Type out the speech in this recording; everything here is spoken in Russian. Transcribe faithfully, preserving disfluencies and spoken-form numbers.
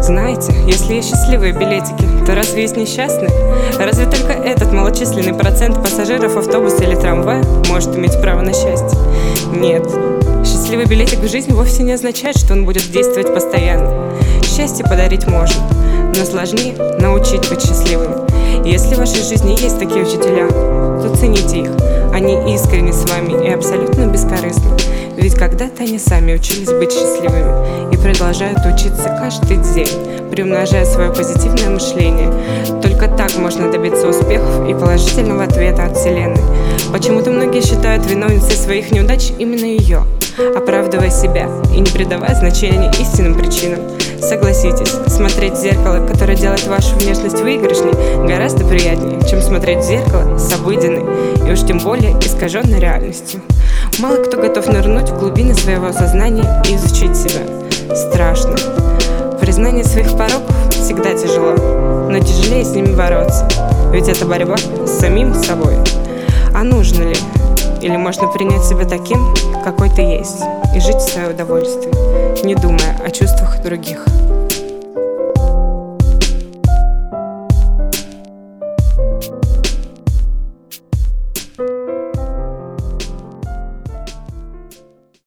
Знаете, если есть счастливые билетики, то разве есть несчастные? Разве только этот малочисленный процент пассажиров автобуса или трамвая может иметь право на счастье? Нет. Счастливый билетик в жизни вовсе не означает, что он будет действовать постоянно. Счастье подарить можно, но сложнее научить быть счастливым. И если в вашей жизни есть такие учителя, то цените их. Они искренне с вами и абсолютно бескорыстны. Ведь когда-то они сами учились быть счастливыми и продолжают учиться каждый день, приумножая свое позитивное мышление. Только так можно добиться успехов и положительного ответа от Вселенной. Почему-то многие считают виновницей своих неудач именно ее, оправдывая себя и не придавая значения истинным причинам. Согласитесь, смотреть в зеркало, которое делает вашу внешность выигрышней, гораздо приятнее, чем смотреть в зеркало с обыденной и уж тем более искаженной реальностью. Мало кто готов нырнуть в глубины своего сознания и изучить себя. Страшно. Признание своих пороков всегда тяжело, но тяжелее с ними бороться, ведь это борьба с самим собой. А нужно ли? Или можно принять себя таким, какой ты есть, и жить в свое удовольствие, не думая о чувствах других?